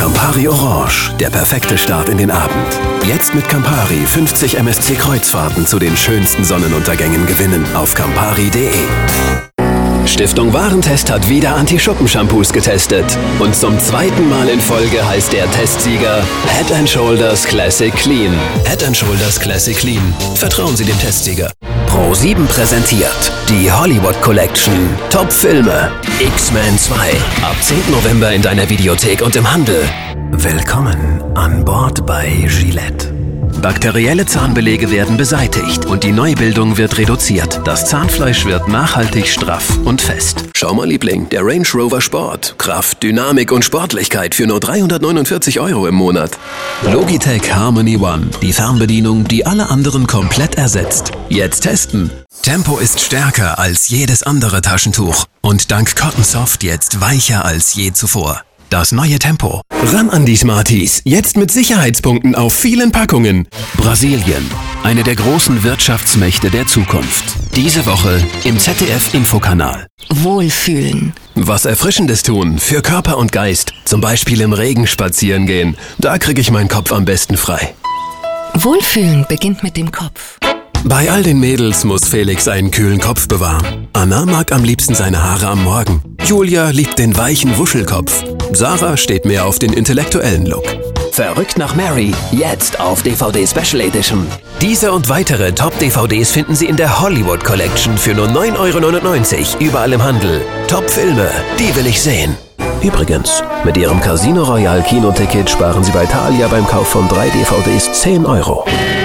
Campari Orange, der perfekte Start in den Abend. Jetzt mit Campari 50 MSC Kreuzfahrten zu den schönsten Sonnenuntergängen gewinnen auf campari.de. Stiftung Warentest hat wieder Anti-Schuppen-Shampoos getestet. Und zum zweiten Mal in Folge heißt der Testsieger Head & Shoulders Classic Clean. Head & Shoulders Classic Clean. Vertrauen Sie dem Testsieger. Pro7 präsentiert die Hollywood Collection. Top-Filme. X-Men 2. Ab 10. November in deiner Videothek und im Handel. Willkommen an Bord bei Gillette. Bakterielle Zahnbelege werden beseitigt und die Neubildung wird reduziert. Das Zahnfleisch wird nachhaltig straff und fest. Schau mal, Liebling, der Range Rover Sport. Kraft, Dynamik und Sportlichkeit für nur 349 € im Monat. Logitech Harmony One. Die Fernbedienung, die alle anderen komplett ersetzt. Jetzt testen. Tempo ist stärker als jedes andere Taschentuch. Und dank Cotton Soft jetzt weicher als je zuvor. Das neue Tempo. Ran an die Smarties. Jetzt mit Sicherheitspunkten auf vielen Packungen. Brasilien. Eine der großen Wirtschaftsmächte der Zukunft. Diese Woche im ZDF-Infokanal. Wohlfühlen. Was Erfrischendes tun für Körper und Geist. Zum Beispiel im Regen spazieren gehen. Da kriege ich meinen Kopf am besten frei. Wohlfühlen beginnt mit dem Kopf. Bei all den Mädels muss Felix einen kühlen Kopf bewahren. Anna mag am liebsten seine Haare am Morgen. Julia liebt den weichen Wuschelkopf. Sarah steht mehr auf den intellektuellen Look. Verrückt nach Mary, jetzt auf DVD Special Edition. Diese und weitere Top-DVDs finden Sie in der Hollywood Collection für nur 9,99 € überall im Handel. Top-Filme, die will ich sehen. Übrigens, mit Ihrem Casino Royale Kinoticket sparen Sie bei Thalia beim Kauf von 3 DVDs 10 €.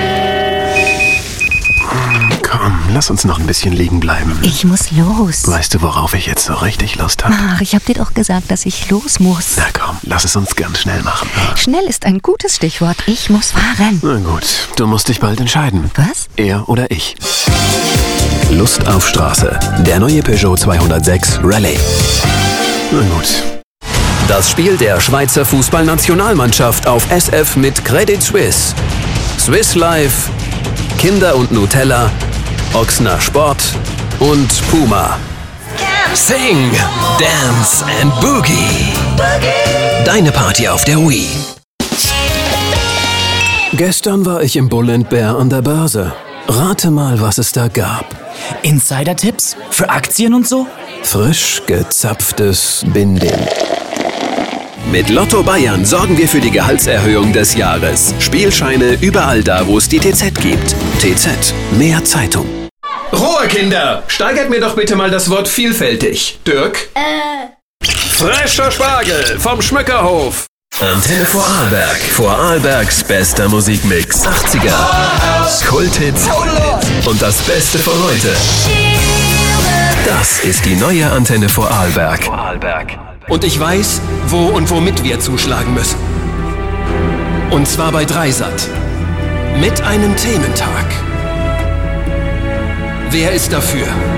Komm, lass uns noch ein bisschen liegen bleiben. Ich muss los. Weißt du, worauf ich jetzt so richtig Lust habe? Ach, ich hab dir doch gesagt, dass ich los muss. Na komm, lass es uns ganz schnell machen. Schnell ist ein gutes Stichwort. Ich muss fahren. Na gut, du musst dich bald entscheiden. Was? Er oder ich. Lust auf Straße. Der neue Peugeot 206 Rallye. Na gut. Das Spiel der Schweizer Fußballnationalmannschaft auf SF mit Credit Suisse. Swiss Life, Kinder und Nutella, Ochsner Sport und Puma. Sing, Dance and Boogie. Deine Party auf der Wii. Gestern war ich im Bull & Bear an der Börse. Rate mal, was es da gab. Insider-Tipps? Für Aktien und so? Frisch gezapftes Binding. Mit Lotto Bayern sorgen wir für die Gehaltserhöhung des Jahres. Spielscheine überall da, wo es die TZ gibt. TZ, mehr Zeitung. Ruhe, Kinder! Steigert mir doch bitte mal das Wort vielfältig. Dirk? Frischer Spargel vom Schmückerhof. Antenne Vorarlberg. Vorarlbergs bester Musikmix. 80er. Kulthits. Und das Beste von heute. Das ist die neue Antenne Vorarlberg. Und ich weiß, wo und womit wir zuschlagen müssen. Und zwar bei Dreisat. Mit einem Thementag. Wer ist dafür?